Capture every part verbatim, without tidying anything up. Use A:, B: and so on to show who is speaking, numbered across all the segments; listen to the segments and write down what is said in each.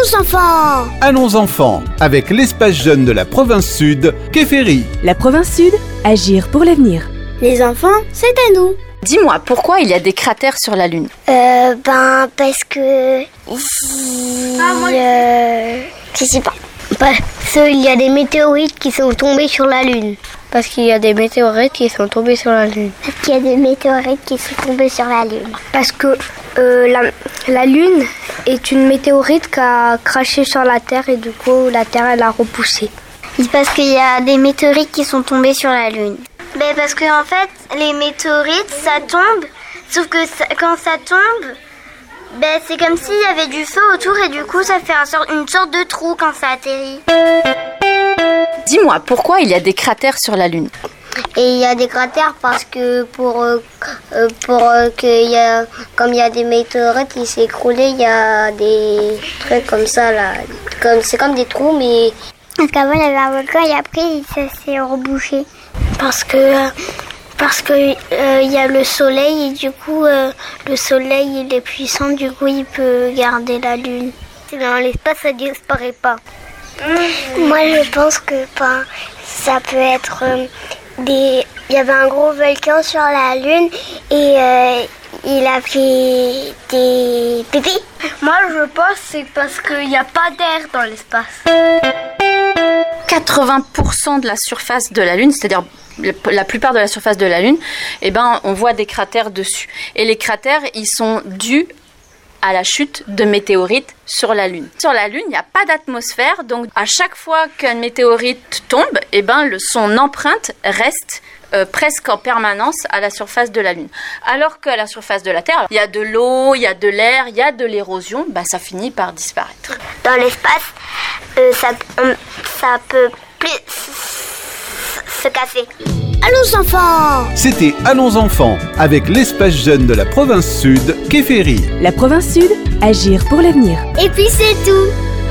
A: Allons enfants!
B: Allons enfants, avec l'espace jeune de la province sud, Kéféry.
C: La province sud, agir pour l'avenir.
A: Les enfants, c'est à nous.
D: Dis-moi, pourquoi il y a des cratères sur la Lune?
A: Euh, ben, parce que... Ici... Ah, moi, euh... Je sais pas. Parce qu'il y a des météorites qui sont tombés sur la Lune.
E: Parce qu'il y a des météorites qui sont tombés sur la Lune.
A: Parce qu'il y a des météorites qui sont tombés sur la Lune.
E: Parce que euh, la, la Lune est une météorite qui a craché sur la Terre et du coup la Terre elle a repoussé.
A: C'est parce qu'il y a des météorites qui sont tombés sur la Lune. Ben parce que en fait, les météorites, ça tombe, sauf que ça, quand ça tombe, ben c'est comme s'il y avait du feu autour et du coup ça fait un sort, une sorte de trou quand ça atterrit.
D: Dis-moi, pourquoi il y a des cratères sur la Lune?
A: Et il y a des cratères parce que pour, euh, pour euh, que y a, comme il y a des météorites qui s'est écroulé, il y a des trucs comme ça là, comme c'est comme des trous mais parce qu'avant il y avait un volcan et après ça s'est rebouché.
E: Parce que parce que euh, il y a le soleil et du coup euh, le soleil il est puissant, du coup il peut garder la Lune.
A: Dans l'espace ça disparaît pas.
E: Mmh. Moi je pense que ben, ça peut être euh, des. Il y avait un gros volcan sur la Lune et euh, il a fait des pépis.
A: Moi je pense que c'est parce qu'il n'y a pas d'air dans l'espace.
D: quatre-vingts pour cent de la surface de la Lune, c'est-à-dire la plupart de la surface de la Lune, eh ben, on voit des cratères dessus. Et les cratères, ils sont dus à la chute de météorites sur la Lune. Sur la Lune, il n'y a pas d'atmosphère, donc à chaque fois qu'une météorite tombe, eh ben, le, son empreinte reste euh, presque en permanence à la surface de la Lune. Alors qu'à la surface de la Terre, il y a de l'eau, il y a de l'air, il y a de l'érosion, bah, ça finit par disparaître.
A: Dans l'espace, euh, ça, euh, ça peut plus se casser. Allons enfants!
B: C'était Allons enfants, avec l'espace jeune de la province sud, Kéféry.
C: La province sud, agir pour l'avenir.
A: Et puis c'est tout!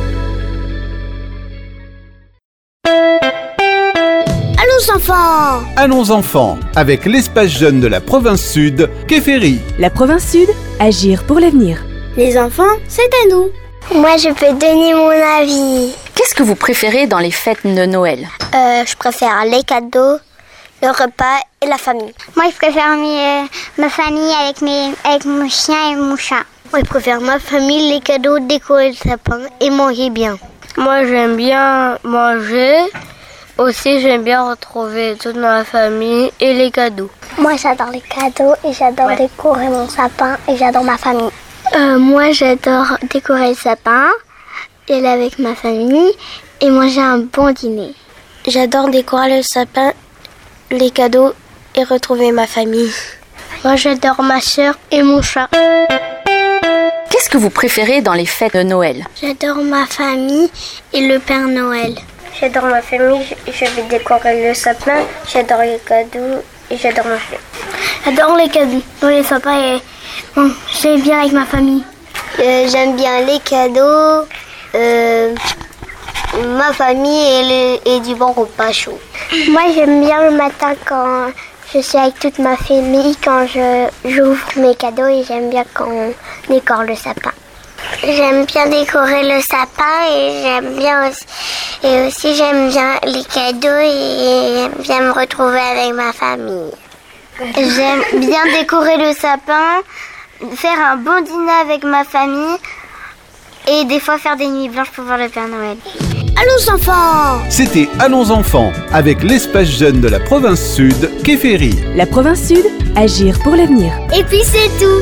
A: Allons enfants!
B: Allons enfants, avec l'espace jeune de la province sud, Kéféry.
C: La province sud, agir pour l'avenir.
A: Les enfants, c'est à nous.
E: Moi je peux donner mon avis.
D: Qu'est-ce que vous préférez dans les fêtes de Noël?
E: euh, Je préfère les cadeaux, le repas et la famille.
A: Moi, je préfère mes, ma famille avec, mes, avec mon chien et mon chat.
E: Moi, je préfère ma famille, les cadeaux, décorer le sapin et manger bien.
F: Moi, j'aime bien manger. Aussi, j'aime bien retrouver toute ma famille et les cadeaux.
E: Moi, j'adore les cadeaux et j'adore ouais. décorer mon sapin et j'adore ma famille.
G: Euh, moi, j'adore décorer le sapin, et aller avec ma famille et manger un bon dîner.
E: J'adore décorer le sapin, les cadeaux et retrouver ma famille.
G: Moi, j'adore ma soeur et mon chat.
D: Qu'est-ce que vous préférez dans les fêtes de Noël?
G: J'adore ma famille et le Père Noël.
E: J'adore ma famille, je vais décorer le sapin, j'adore les cadeaux et j'adore manger.
G: J'adore les cadeaux, les sapins et bon, j'aime bien avec ma famille.
E: Euh, j'aime bien les cadeaux, euh, ma famille et, le, et du bon repas chaud.
G: Moi, j'aime bien le matin quand je suis avec toute ma famille, quand je, j'ouvre mes cadeaux et j'aime bien quand on décore le sapin.
E: J'aime bien décorer le sapin et j'aime bien aussi, et aussi j'aime bien les cadeaux et j'aime bien me retrouver avec ma famille.
A: J'aime bien décorer le sapin, faire un bon dîner avec ma famille et des fois faire des nuits blanches pour voir le Père Noël. Allons enfants!
B: C'était Allons enfants, avec l'espace jeune de la province sud, Kéféry.
C: La province sud, agir pour l'avenir.
A: Et puis c'est tout!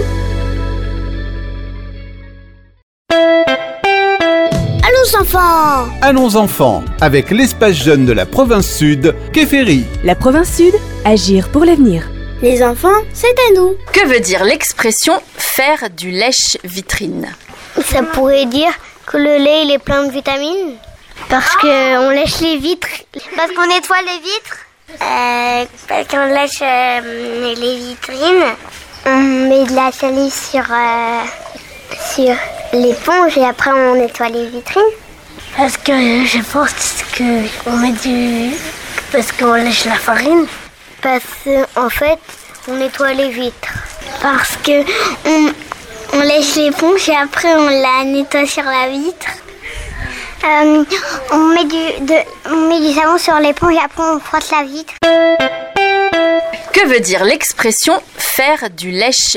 A: Allons enfants!
B: Allons enfants, avec l'espace jeune de la province sud, Kéféry.
C: La province sud, agir pour l'avenir.
A: Les enfants, c'est à nous.
D: Que veut dire l'expression faire du lèche-vitrine?
E: Ça pourrait dire que le lait il est plein de vitamines. Parce qu'on lèche les vitres.
A: Parce qu'on nettoie les vitres.
E: Euh, parce qu'on lèche euh, les vitrines. On met de la salive sur, euh, sur l'éponge et après on nettoie les vitrines.
F: Parce que je pense qu'on met du... Parce qu'on lèche la farine.
E: Parce qu'en fait, on nettoie les vitres.
G: Parce que on, on lèche l'éponge et après on la nettoie sur la vitre. Euh, on, met du, de, on met du savon sur l'éponge et après on frotte la vitre.
D: Que veut dire l'expression « faire du lèche-vitrine » ?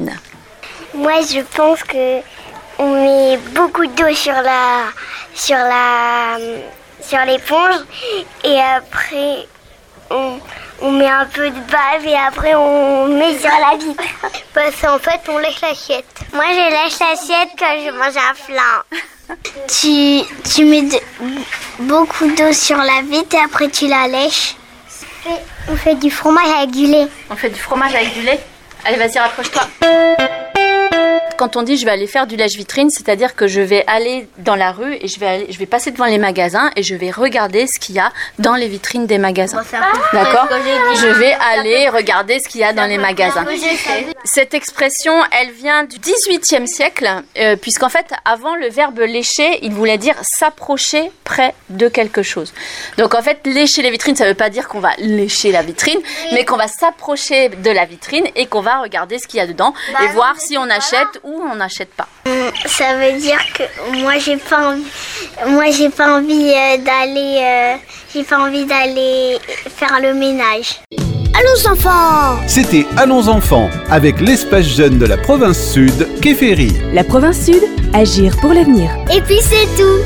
E: Moi, je pense que on met beaucoup d'eau sur la, sur la, sur l'éponge et après on, on met un peu de bave et après on met sur la vitre.
F: Parce qu'en fait, on lèche l'assiette.
E: Moi, je lèche l'assiette quand je mange un flan.
G: Tu, tu mets de, beaucoup d'eau sur la vitre et après tu la lèches. On fait du fromage avec du lait.
D: On fait du fromage avec du lait ? Allez, vas-y, rapproche-toi. Quand on dit je vais aller faire du lèche-vitrine, c'est-à-dire que je vais aller dans la rue et je vais, aller, je vais passer devant les magasins et je vais regarder ce qu'il y a dans les vitrines des magasins. D'accord ? Je vais aller regarder ce qu'il y a dans les magasins. Cette expression, elle vient du dix-huitième siècle, euh, puisqu'en fait, avant, le verbe lécher, il voulait dire s'approcher près de quelque chose. Donc en fait, lécher les vitrines, ça ne veut pas dire qu'on va lécher la vitrine, mais qu'on va s'approcher de la vitrine et qu'on va regarder ce qu'il y a dedans et voir si on achète ou on n'achète pas.
G: Ça veut dire que moi j'ai pas envie, moi j'ai pas envie euh, d'aller, euh, j'ai pas envie d'aller faire le ménage.
E: Allons enfants!
B: C'était Allons enfants avec l'espace jeune de la province sud, Kéféry.
C: La province sud, agir pour l'avenir.
E: Et puis c'est tout!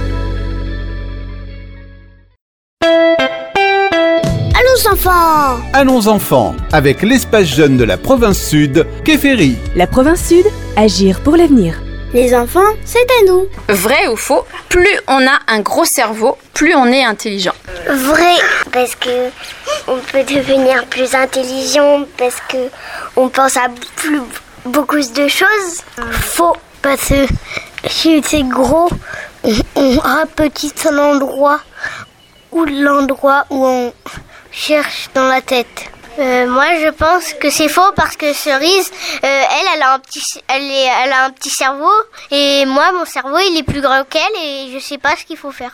E: Allons enfants!
B: Allons enfants avec l'espace jeune de la province sud, Kéféry.
C: La province sud, agir pour l'avenir.
E: Les enfants, c'est à nous.
D: Vrai ou faux, plus on a un gros cerveau, plus on est intelligent.
E: Vrai, parce que on peut devenir plus intelligent, parce que on pense à plus, beaucoup de choses.
F: Faux, parce que si c'est gros, on, on rapetisse l'endroit ou l'endroit où on cherche dans la tête.
G: Euh, moi, je pense que c'est faux parce que Cerise, euh, elle, elle a un petit, elle, est, elle a un petit cerveau et moi, mon cerveau, il est plus grand qu'elle et je sais pas ce qu'il faut faire.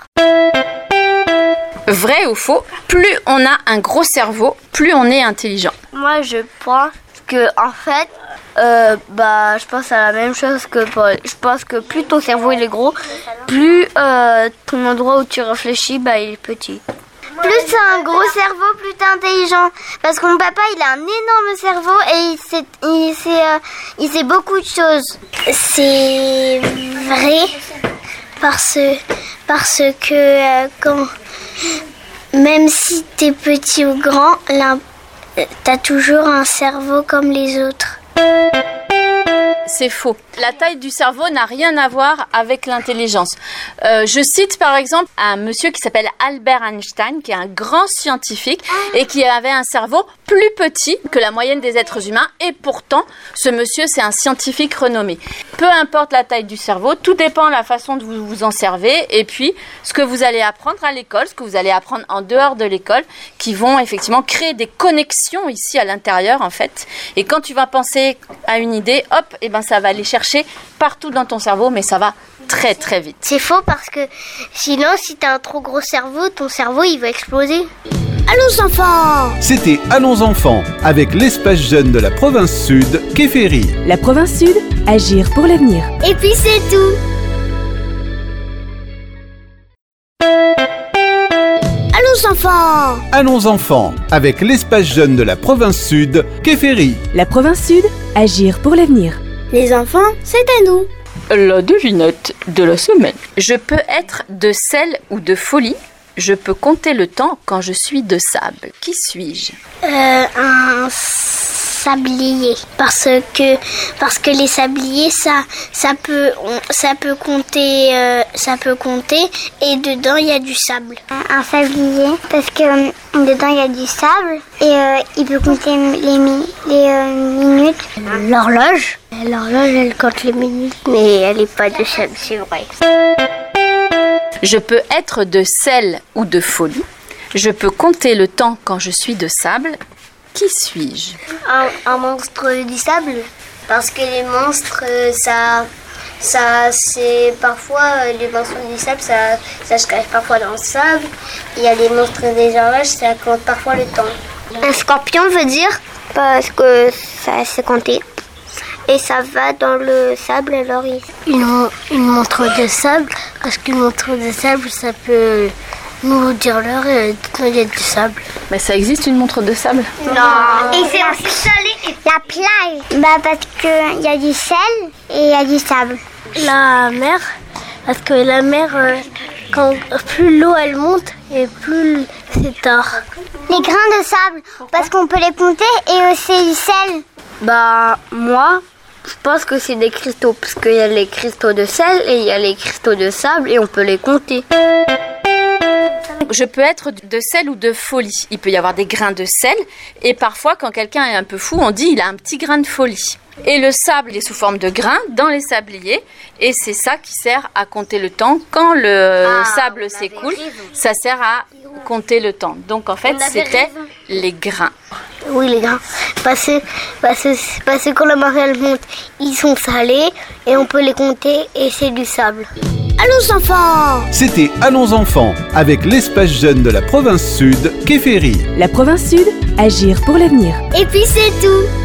D: Vrai ou faux, plus on a un gros cerveau, plus on est intelligent.
F: Moi, je pense que en fait, euh, bah, je pense à la même chose que Paul. Je pense que plus ton cerveau il est gros, plus euh, ton endroit où tu réfléchis, bah, il est petit.
G: Plus tu as un gros cerveau, plus tu es intelligent. Parce que mon papa, il a un énorme cerveau et il sait, il sait, euh, il sait beaucoup de choses.
E: C'est vrai parce, parce que euh, quand, même si tu es petit ou grand, tu as toujours un cerveau comme les autres.
D: C'est faux. La taille du cerveau n'a rien à voir avec l'intelligence. Euh, je cite par exemple un monsieur qui s'appelle Albert Einstein, qui est un grand scientifique et qui avait un cerveau plus petit que la moyenne des êtres humains. Et pourtant, ce monsieur, c'est un scientifique renommé. Peu importe la taille du cerveau, tout dépend de la façon dont vous vous en servez et puis ce que vous allez apprendre à l'école, ce que vous allez apprendre en dehors de l'école, qui vont effectivement créer des connexions ici à l'intérieur en fait. Et quand tu vas penser à une idée, hop, et ben ça va aller chercher partout dans ton cerveau, mais ça va très très vite.
G: C'est faux parce que sinon, si tu as un trop gros cerveau, ton cerveau il va exploser.
E: Allons enfants!
B: C'était Allons enfants avec l'espace jeune de la province sud, Kéféry.
C: La province sud, agir pour l'avenir.
E: Et puis c'est tout! Allons enfants!
B: Allons enfants avec l'espace jeune de la province sud, Kéféry.
C: La province sud, agir pour l'avenir.
E: Les enfants, c'est à nous.
D: La devinette de la semaine. Je peux être de sel ou de folie. Je peux compter le temps quand je suis de sable. Qui suis-je ?
G: Euh, un sablier. Parce que, parce que les sabliers, ça, ça, peut, on, ça peut compter, euh, ça peut compter et dedans il y a du sable.
E: Un sablier, parce que euh, dedans il y a du sable et euh, il peut compter les, mi- les euh, minutes.
F: L'horloge. L'horloge, elle compte les minutes, mais elle n'est pas de sel, c'est vrai.
D: Je peux être de sel ou de folie. Je peux compter le temps quand je suis de sable. Qui suis-je ?
A: Un, un monstre du sable. Parce que les monstres, euh, ça, ça, c'est parfois euh, les monstres du sable, ça, ça se cache parfois dans le sable. Il y a les monstres des horloges, ça compte parfois le temps.
G: Un scorpion veut dire parce que ça c'est compté.
E: et ça va dans le sable, alors il...
G: Une, une montre de sable, parce qu'une montre de sable, ça peut nous dire l'heure et quand il y a du sable.
D: Mais ça existe une montre de sable?
E: Non. Et c'est aussi salé.
G: La plage, bah parce qu'il y a du sel et il y a du sable. La mer, parce que la mer, euh, quand plus l'eau elle monte et plus c'est tard.
E: Les grains de sable, parce qu'on peut les compter, et aussi du sel.
F: Bah, moi, je pense que c'est des cristaux, parce qu'il y a les cristaux de sel et il y a les cristaux de sable et on peut les compter.
D: Je peux être de sel ou de folie. Il peut y avoir des grains de sel et parfois quand quelqu'un est un peu fou, on dit il a un petit grain de folie. Et le sable, il est sous forme de grains dans les sabliers et c'est ça qui sert à compter le temps. Quand le ah, sable s'écoule, ça sert à compter le temps. Donc en fait, c'était raison. Les grains.
G: Oui, les grains. Parce que, parce que, parce que quand la marée elle monte, ils sont salés et on peut les compter et c'est du sable.
E: Allons enfants!
B: C'était Allons enfants avec l'espace jeune de la province sud, Kéféry.
C: La province sud, agir pour l'avenir.
E: Et puis c'est tout!